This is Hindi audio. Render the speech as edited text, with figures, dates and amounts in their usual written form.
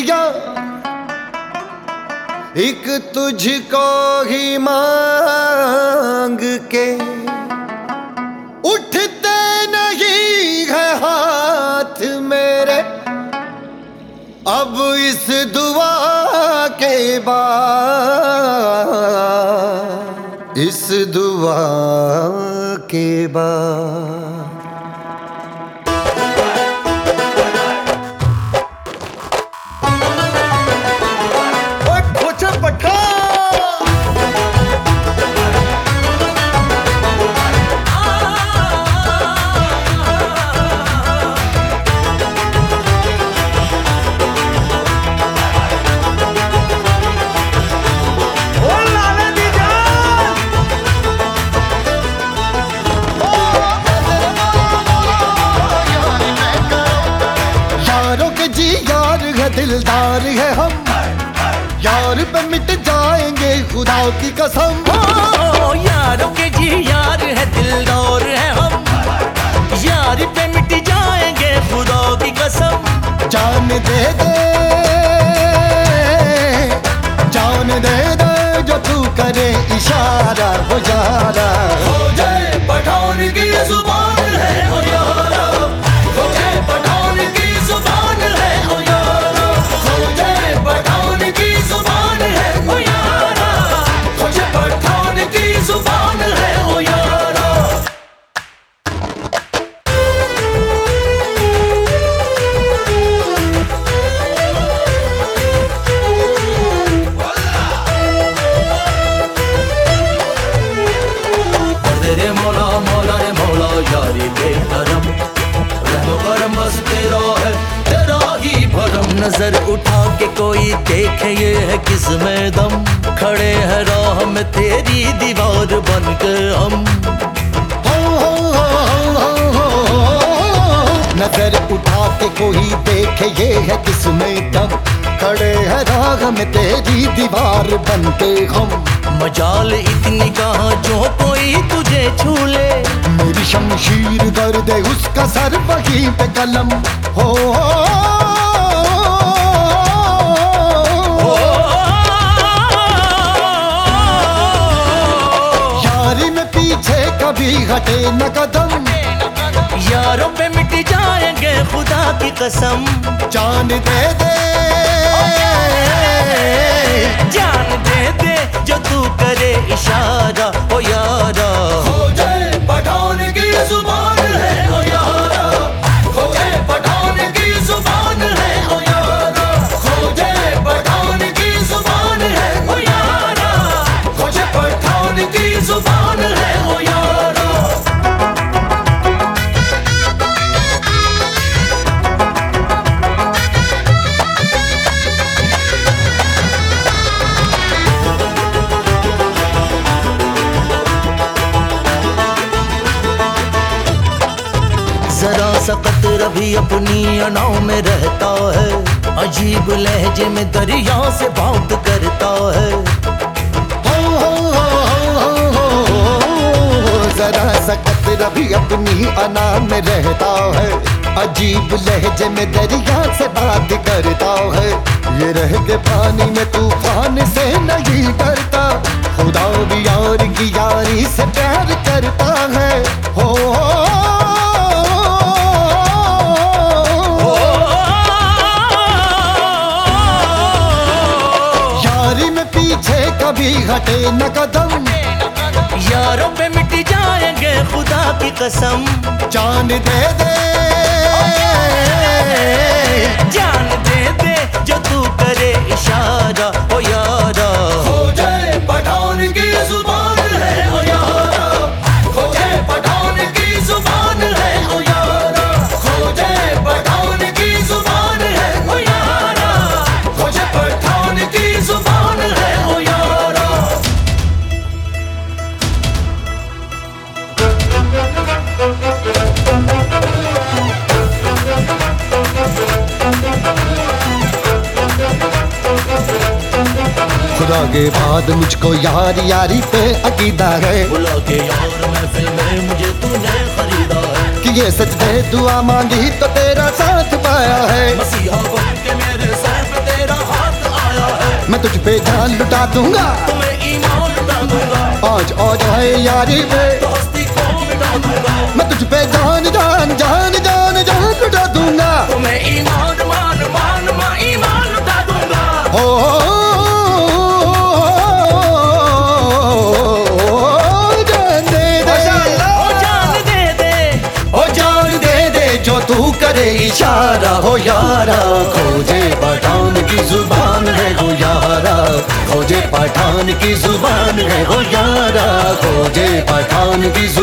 जिया एक तुझको ही मांग के उठते नहीं है हाथ मेरे अब इस दुआ के बाद, इस दुआ के बाद। दिलदार है हम यार पे मिट जाएंगे खुदा की कसम। यारों के जी यार है दिलदार है हम यार पे मिट जाएंगे खुदा की कसम। जान दे दे जो तू करे इशारा हो यारा हो जाए पठान की जुबान है हो यारा हो जाए पठान की जुबान है हो यारा हो जाए पठान की जुबान है हो यारा हो जाए पठान की जुबान है हो यारा। तेरे मौला मौला रे मौला यारी बेहरम रहो करम बस तेरा है तेरा ही भरम। नजर उठा के कोई देखे ये है किसमें दम खड़े है राह में तेरी दीवार बन के हम। नजर उठा के कोई देखे ये है किसमें दम खड़े है राह में तेरी दीवार बन के हम। मजाल इतनी कहाँ जो कोई तुझे छू ले मेरी शमशीर दर्द है उसका सर वहीं पे कलम हो। यारी में पीछे कभी हटे न कदम यारों पे मिट जाएंगे खुदा की कसम। जान दे दे जान दे दे जो तू करे इशारा हो यारा हो जाए पठान की जुबान है हो यारा हो जाए पठान की जुबान है हो यारा हो जाए पठान की जुबान है हो यारा हो जाए पठान की जुबान है हो यारा। जरा सकत रवि अपनी अनाव में रहता है अजीब लहजे में दरिया से बात करता है। जरा सकत रवि अपनी अना में रहता है अजीब लहजे में दरिया से बात करता है। ये रह के पानी में तूफान से नहीं डरता खुदा भी यार की यारी से प्यार करता है हो। यारी में पीछे कभी हटे न कदम यारों पे मिट जाएंगे खुदा की कसम। जान दे दे जान दे दे जो तू करे इशारा हो यारा हो जाए पठान की जुबान है हो यारा हो जाए पठान की जुबान है हो यारा हो जाए पठान की जुबान है हो यारा हो जाए पठान की जुबान है हो यारा। खुदा के बाद मुझको यार यारी पे अकीदा है बुला के यार महफिल में मुझे तूने खरीदा है कि ये सच है दुआ मांगी तो तेरा साथ पाया है। मसीहा बन के मेरे सर पे तेरे पे जान लुटा दूंगा, तुम्हें ईमान लुटा दूंगा, आज आ जाए यारी पे दोस्ती को मिटा दूंगा, मैं तुझ पे जान जान जान जान जान लुटा दूंगा। तुम्हें ईमान मान मान मान ईमान लुटा दूंगा। जान दे दे, ओ जान दे दे, ओ जान दे दे, जो तू करे इशारा हो यारा, खोजे पठान की जुबान है हो यारा, खोजे पठान की जुबान है हो यारा, खोजे पठान की